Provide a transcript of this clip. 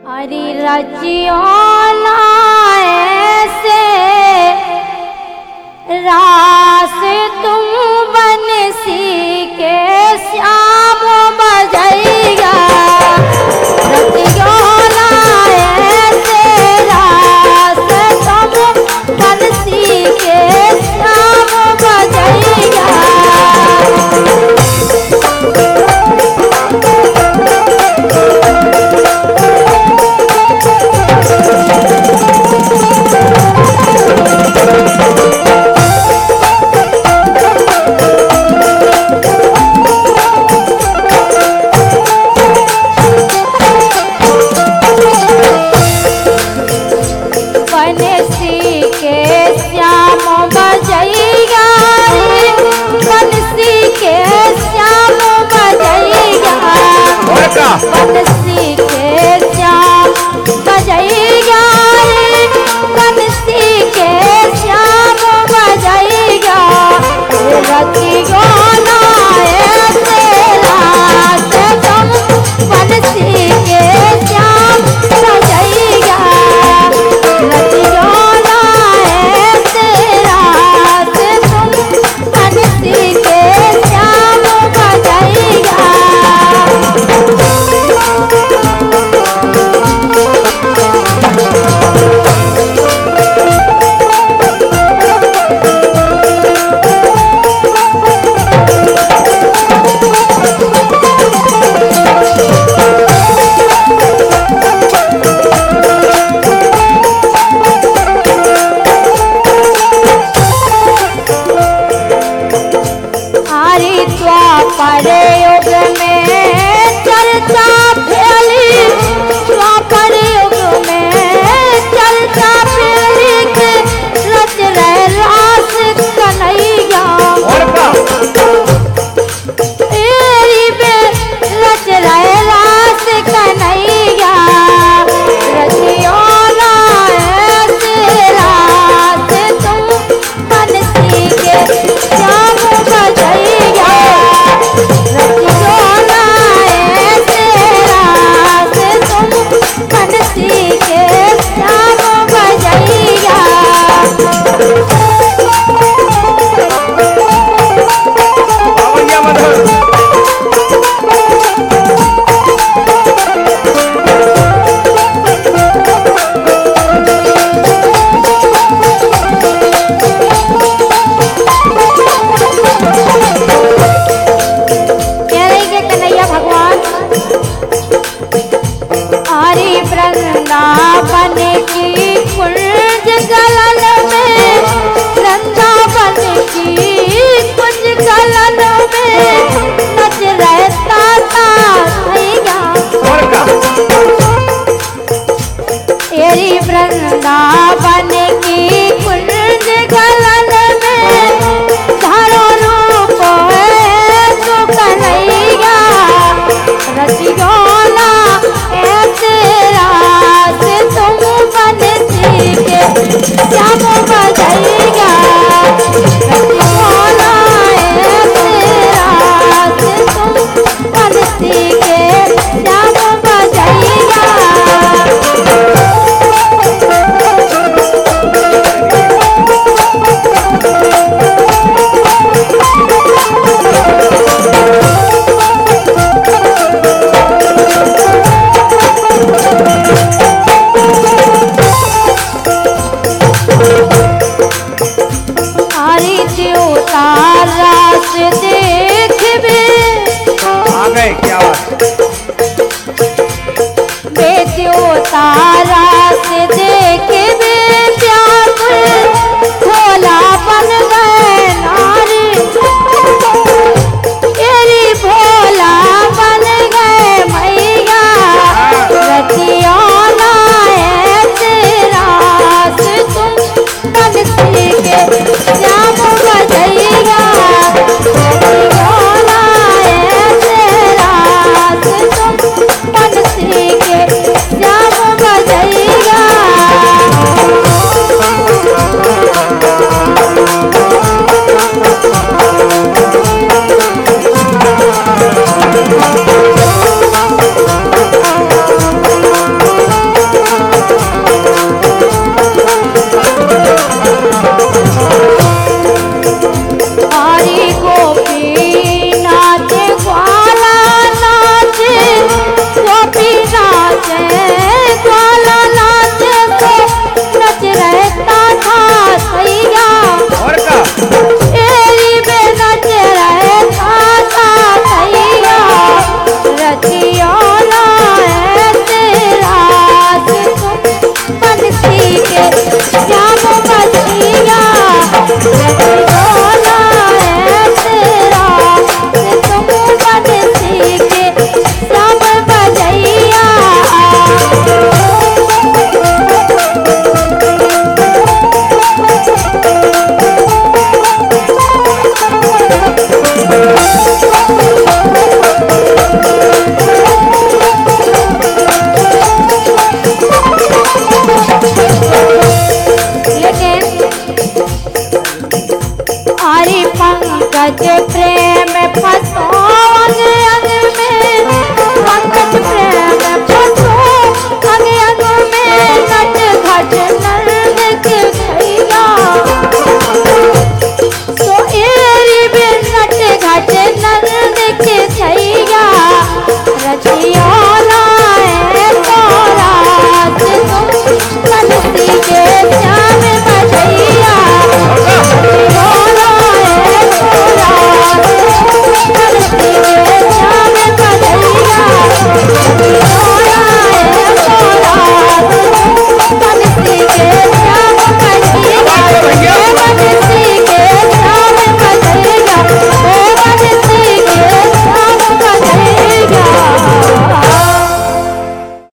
अरे रजियो ना ऐसे रास तुम बंसी के श्याम बजैया। रजियो ना ऐसे रास तुम बंसी के श्याम बजैया। बंसी के श्याम बजैया रे, बंसी के श्याम बजैया। रतियो ना ऐसे रास तुम बंसी के श्याम बजैया। रतियो ना ऐसे रास तुम बंसी के श्याम बजैया। द्वापर युग में चर्चा फैली, द्वापर युग में चर्चा फैली के रच रहे रास कन्हैया। तेरी बे रच रहे रास कन्हैया। रचियो ना ऐसे रास तुम बंसी के श्याम बजैया। रचियो ना ऐसे रास तुम बंसी के श्याम बजैया। वृंदावन की कुंज गलन में, वृंदावन की कुंज गलन में नच रहे ताता भैया। तेरी वृंदावन की कुंज गलन में धारो रूप है तो कन्हैया। रचियो ना ऐसे रास तुम बंसी के श्याम बजैया। रचियो ना ऐसे रास तुम बंसी के श्याम बजैया। रास देख आ गए क्या बात। बेटियों तारा से देख